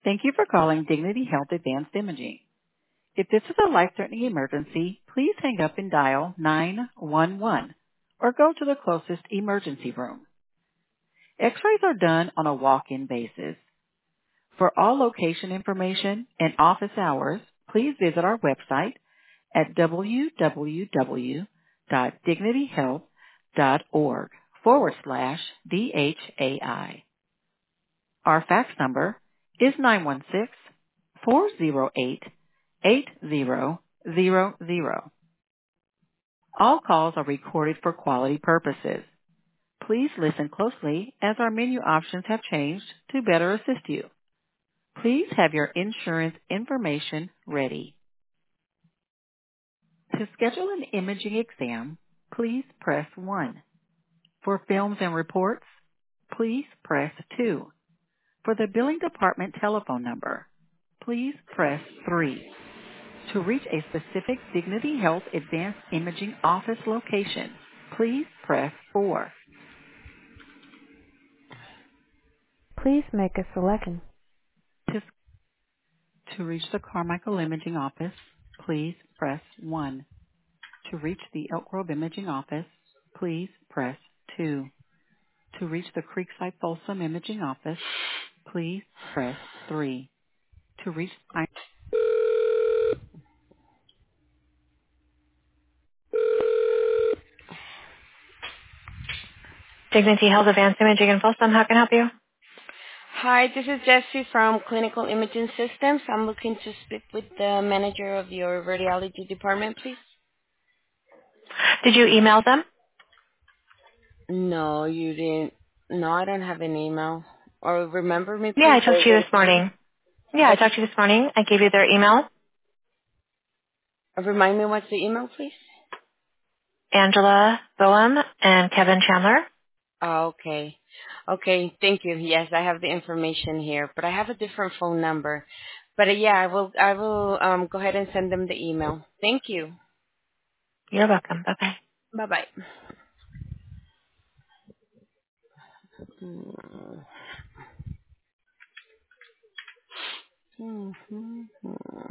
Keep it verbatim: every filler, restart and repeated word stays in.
Thank you for calling Dignity Health Advanced Imaging. If this is a life-threatening emergency, please hang up and dial nine one one or go to the closest emergency room. X-rays are done on a walk-in basis. For all location information and office hours, please visit our website at www.dignityhealth.org forward slash DHAI. Our fax number is nine one six, four zero eight, eight zero zero zero. All calls are recorded for quality purposes. Please listen closely as our menu options have changed to better assist you. Please have your insurance information ready. To schedule an imaging exam, please press one. For films and reports, please press two. For the billing department telephone number, please press three. To reach a specific Dignity Health Advanced Imaging office location, please press four. Please make a selection. To, to reach the Carmichael Imaging office, please press one. To reach the Elk Grove Imaging office, please press two. To reach the Creekside Folsom Imaging office, please press three. To reach Dignity Health Advanced Imaging in Folsom. How can I help you? Hi, this is Jessie from Clinical Imaging Systems. I'm looking to speak with the manager of your radiology department, please. Did you email them? No, you didn't. No, I don't have an email. Or remember me, Yeah, please? I talked to you this morning. Yeah, I talked to you this morning. I gave you their email. Uh, Remind me what's the email, please? Angela Boehm and Kevin Chandler. Oh, okay. Okay, thank you. Yes, I have the information here, but I have a different phone number. But uh, yeah, I will. I will um, go ahead and send them the email. Thank you. You're welcome. Bye-bye. Bye bye. Mm-hmm.